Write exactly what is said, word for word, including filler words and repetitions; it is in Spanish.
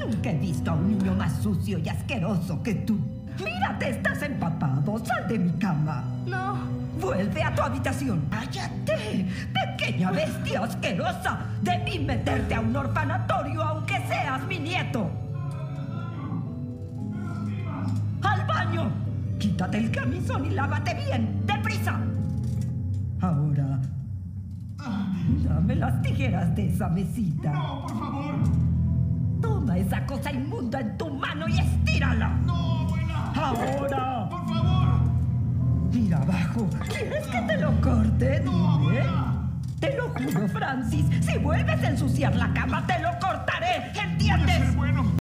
Nunca he visto a un niño más sucio y asqueroso que tú. Mírate, estás empapado. Sal de mi cama. No. Vuelve a tu habitación. ¡Cállate! ¡Pequeña bestia asquerosa! Debí meterte a un orfanatorio aunque seas mi nieto. ¡Al baño! Quítate el camisón y lávate bien. ¡Deprisa! Ahora, dame las tijeras de esa mesita. ¡No, por favor! Toma esa cosa inmunda en tu mano y estírala. ¡No, abuela! ¡Ahora! ¡Por favor! Mira abajo. ¿Quieres que te lo corte? ¡No, Dime. abuela! Te lo juro, Francis. Si vuelves a ensuciar la cama, te lo cortaré. ¿Entiendes? Voy a ser bueno.